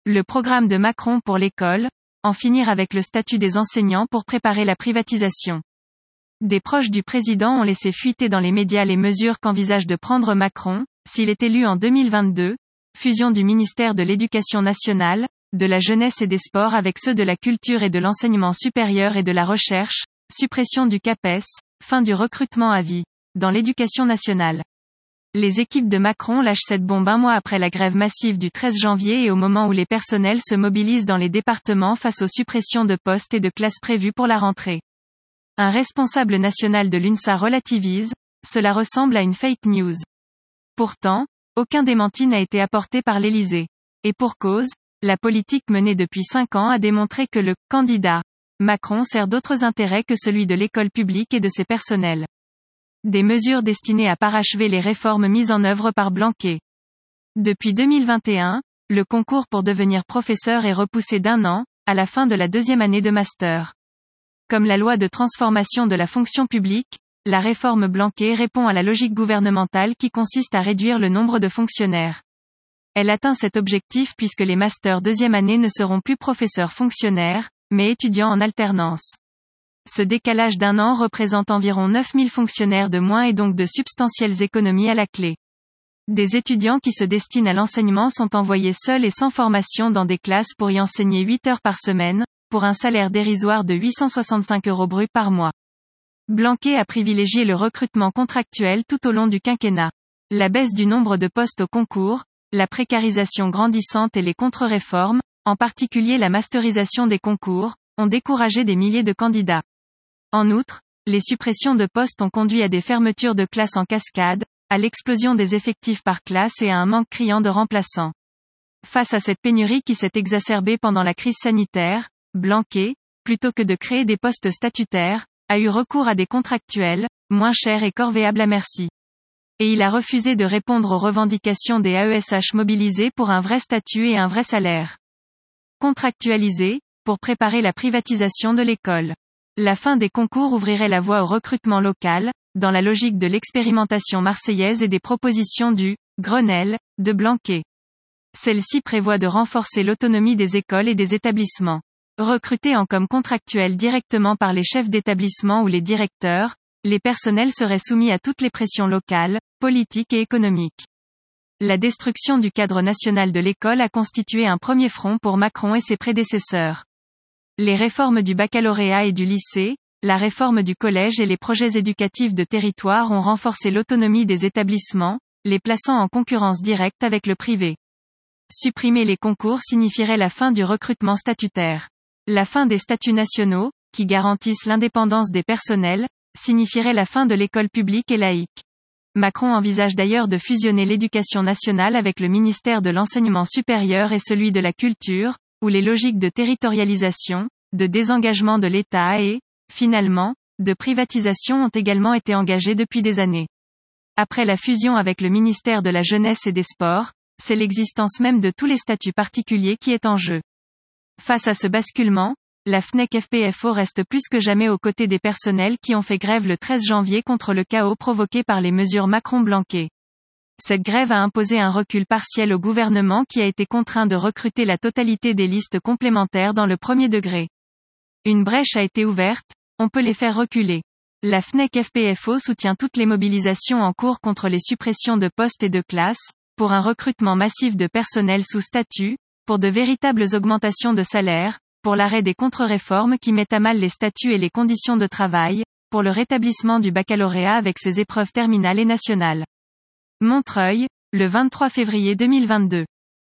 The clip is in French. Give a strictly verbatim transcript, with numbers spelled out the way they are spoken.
Le programme de Macron pour l'école, en finir avec le statut des enseignants pour préparer la privatisation. Des proches du président ont laissé fuiter dans les médias les mesures qu'envisage de prendre Macron, s'il est élu en deux mille vingt-deux, fusion du ministère de l'Éducation nationale, de la jeunesse et des sports avec ceux de la culture et de l'enseignement supérieur et de la recherche, suppression du CAPES, fin du recrutement à vie, dans l'éducation nationale. Les équipes de Macron lâchent cette bombe un mois après la grève massive du treize janvier et au moment où les personnels se mobilisent dans les départements face aux suppressions de postes et de classes prévues pour la rentrée. Un responsable national de l'UNSA relativise, cela ressemble à une fake news. Pourtant, aucun démenti n'a été apporté par l'Élysée. Et pour cause, la politique menée depuis cinq ans a démontré que le candidat Macron sert d'autres intérêts que celui de l'école publique et de ses personnels. Des mesures destinées à parachever les réformes mises en œuvre par Blanquer. Depuis deux mille vingt et un, le concours pour devenir professeur est repoussé d'un an, à la fin de la deuxième année de master. Comme la loi de transformation de la fonction publique, la réforme Blanquer répond à la logique gouvernementale qui consiste à réduire le nombre de fonctionnaires. Elle atteint cet objectif puisque les masters deuxième année ne seront plus professeurs fonctionnaires, mais étudiants en alternance. Ce décalage d'un an représente environ neuf mille fonctionnaires de moins et donc de substantielles économies à la clé. Des étudiants qui se destinent à l'enseignement sont envoyés seuls et sans formation dans des classes pour y enseigner huit heures par semaine, pour un salaire dérisoire de huit cent soixante-cinq euros bruts par mois. Blanquer a privilégié le recrutement contractuel tout au long du quinquennat. La baisse du nombre de postes au concours, la précarisation grandissante et les contre-réformes, en particulier la masterisation des concours, ont découragé des milliers de candidats. En outre, les suppressions de postes ont conduit à des fermetures de classes en cascade, à l'explosion des effectifs par classe et à un manque criant de remplaçants. Face à cette pénurie qui s'est exacerbée pendant la crise sanitaire, Blanquer, plutôt que de créer des postes statutaires, a eu recours à des contractuels, moins chers et corvéables à merci. Et il a refusé de répondre aux revendications des A E S H mobilisés pour un vrai statut et un vrai salaire. Contractualisé, pour préparer la privatisation de l'école. La fin des concours ouvrirait la voie au recrutement local, dans la logique de l'expérimentation marseillaise et des propositions du Grenelle de Blanquer. Celle-ci prévoit de renforcer l'autonomie des écoles et des établissements. Recrutés en comme contractuels directement par les chefs d'établissement ou les directeurs, les personnels seraient soumis à toutes les pressions locales, politiques et économiques. La destruction du cadre national de l'école a constitué un premier front pour Macron et ses prédécesseurs. Les réformes du baccalauréat et du lycée, la réforme du collège et les projets éducatifs de territoire ont renforcé l'autonomie des établissements, les plaçant en concurrence directe avec le privé. Supprimer les concours signifierait la fin du recrutement statutaire. La fin des statuts nationaux, qui garantissent l'indépendance des personnels, signifierait la fin de l'école publique et laïque. Macron envisage d'ailleurs de fusionner l'éducation nationale avec le ministère de l'enseignement supérieur et celui de la culture, où les logiques de territorialisation, de désengagement de l'État et, finalement, de privatisation ont également été engagées depuis des années. Après la fusion avec le ministère de la Jeunesse et des Sports, c'est l'existence même de tous les statuts particuliers qui est en jeu. Face à ce basculement, la F N E C F P F O reste plus que jamais aux côtés des personnels qui ont fait grève le treize janvier contre le chaos provoqué par les mesures Macron-Blanquer. Cette grève a imposé un recul partiel au gouvernement qui a été contraint de recruter la totalité des listes complémentaires dans le premier degré. Une brèche a été ouverte, on peut les faire reculer. La F N E C F P F O soutient toutes les mobilisations en cours contre les suppressions de postes et de classes, pour un recrutement massif de personnel sous statut, pour de véritables augmentations de salaire, pour l'arrêt des contre-réformes qui mettent à mal les statuts et les conditions de travail, pour le rétablissement du baccalauréat avec ses épreuves terminales et nationales. Montreuil, le vingt-trois février deux mille vingt-deux.